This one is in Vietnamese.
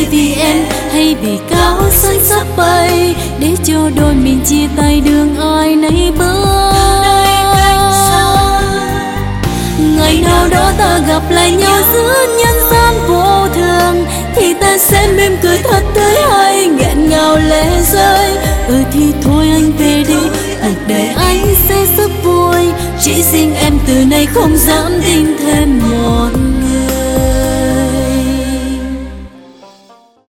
Bởi vì em hay vì cao xanh sắp bay, để cho đôi mình chia tay đường ai nấy bước. Ngày nào đó ta gặp lại nhau giữa nhân gian vô thường, thì ta sẽ mỉm cười thật tươi hay nghẹn ngào lệ rơi. Thì thôi anh về đi, cuộc đời anh sẽ rất vui, chỉ riêng em từ nay không dám tin thêm một